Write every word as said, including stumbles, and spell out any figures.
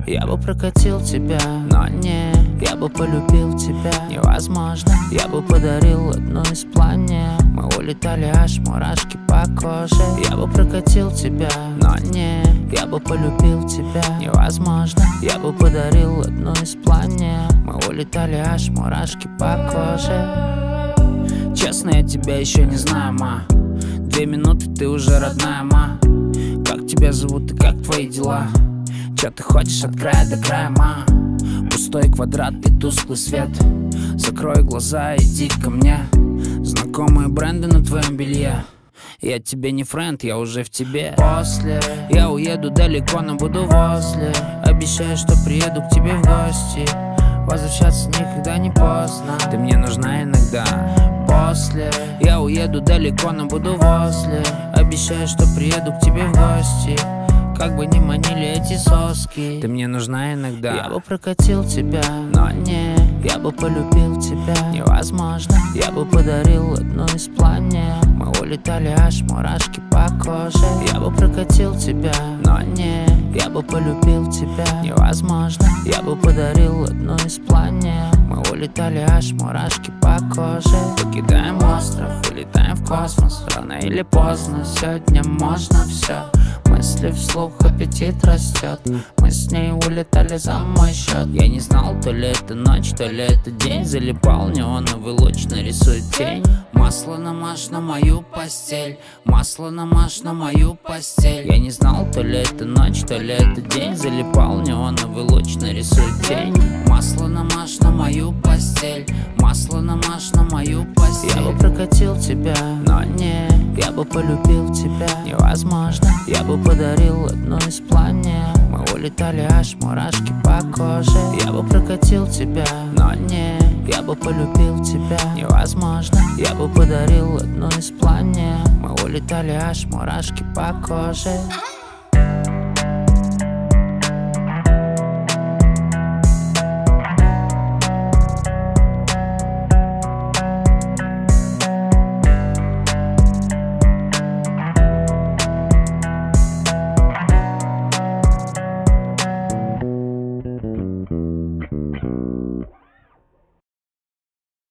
Я бы прокатил тебя, но не. Я бы полюбил тебя, невозможно. Я бы подарил одну из планет. Мы улетали, аж мурашки по коже. Я бы прокатил тебя, но не. Я бы полюбил тебя, невозможно. Я бы подарил одну из планет. Мы улетали, аж мурашки по коже. Честно, я тебя еще не знаю, ма. Две минуты, ты уже родная, ма. Как тебя зовут и как твои дела? Че ты хочешь от края до края, ма? Пустой квадрат и тусклый свет. Закрой глаза, иди ко мне. Знакомые бренды на твоем белье. Я тебе не френд, я уже в тебе. После я уеду далеко, но буду возле. Обещаю, что приеду к тебе в гости. Возвращаться никогда не поздно. Ты мне нужна иногда. После я уеду далеко, но буду возле. Обещаю, что приеду к тебе в гости. Как бы ни манили эти соски, ты мне нужна иногда. Я бы прокатил тебя, но не. Я бы полюбил тебя, невозможно. Я бы подарил одну из планет. Мы улетали, аж мурашки по коже. Я бы прокатил тебя, но не. Я бы полюбил тебя, невозможно. Я бы подарил одну из планет. Мы улетали, аж мурашки по коже. Покидаем остров, улетаем в космос. Рано или поздно, сегодня можно все. Мысли вслух, аппетит растет. Мы с ней улетали за мой счет. Я не знал, то ли это ночь, то ли это день. Залипал неоновый луч, нарисует тень. Масло намажь на мою постель. Масло намажь на мою постель. Я не знал, то ли это ночь, то ли это день. Залипал неоновый луч, нарисует тень. Масло намажь на мою постель. Масло намажь на мою постель. Я бы прокатил тебя, но не. Я бы полюбил тебя, невозможно. Я бы подарил одну из планет. Мы улетали, аж мурашки по коже. Я бы прокатил тебя, но не. Я бы полюбил тебя, невозможно. Я бы подарил одну из планет. Мы улетали, аж мурашки по коже.